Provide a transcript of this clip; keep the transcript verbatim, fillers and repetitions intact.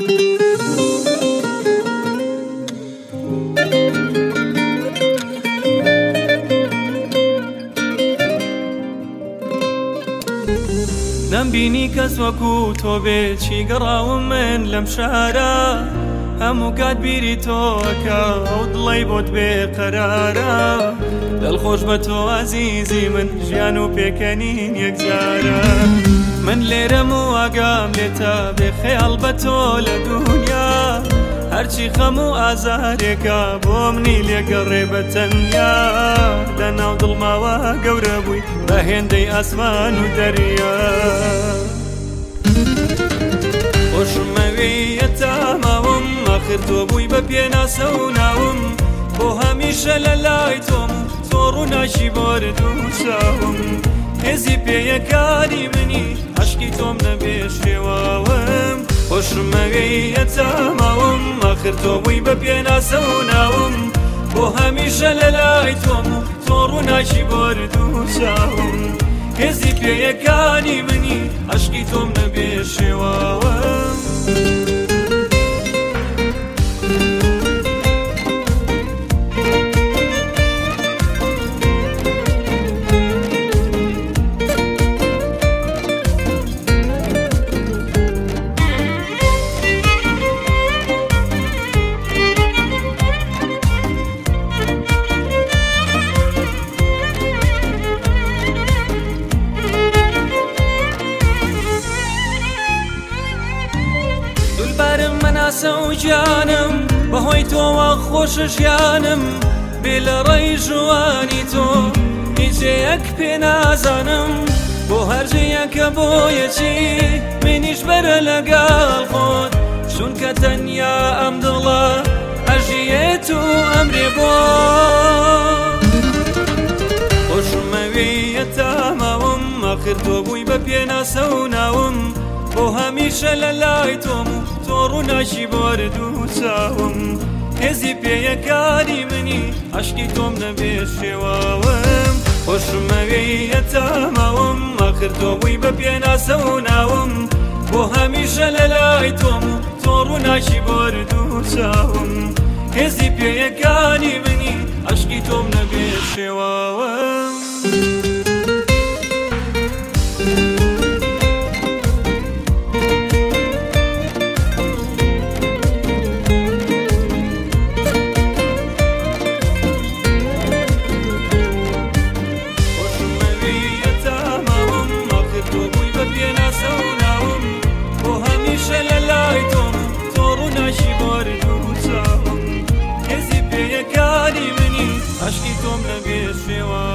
نمبینی کەس وەکو تۆ بێ چی گەڕاوم من لەم شارە هەموو کات بیری تۆکە ئەو دڵی بۆت بێ قەرارە دڵخۆش بە تۆ عەزیزی من ژیان و پێکەنین یەکجارە من لێرەم و ئاگام لێتە بێ خەیاڵ بە تۆ لە دونیا هەرچی خەم و ئازارێکە بۆ منی لێگەڕێ بە تەنیا لەناو دڵماوە گەورە بووی بە هێندەی ئاسمان و دەریا خۆشمەوێیە تاماوم ئاخر تۆ بووی بە پێناسە و ناوم بۆ هەمیشە لە لای تۆم تۆ ڕووناکی بۆردوو چاوم هێزی پێیەکانی منی عەشقی تۆم نەبێ شێواوم خۆشمەوێیە تاماوم ئاخر تۆ بووی بە پێناسە و ناوم بۆ هەمیشە لە لای تۆم تۆ ڕووناکی بۆردوو چاوم هێزی پێیەکانی منی عەشقی تۆم نەبێ شێواوم سەوجانم بەهۆی تۆوە خۆشە ژیانم بێ لە ڕێی ژوانی تۆ هیچەیەک پێ نازانم بۆ هەرجەیەکە بۆیەکی منیش بەرە لەگەڵ خۆت چونکە تەنیا ئەم دڵە ئەژیێت و ئەمرێ بۆ خۆشمەوێیە تاماوم ئاخر تۆ بووی بە پێناسە و ناوم بۆ هەمیشە لە لای تۆم تۆ ڕووناکی بۆردوو چاوم هێزی پێیەکانی منی عەشقی تۆم نەبێ شێواوم خۆشمەوێیە تاماوم ئاخر تۆ بووی بە پێناسە و ناوم بۆ هەمیشە لە لای تۆم تۆ ڕووناکی بۆردوو چاوم هێزی پێیەکانی منی عەشقی تۆم نەبێ شێواوم عەشقی تۆم نەبێ شێواوم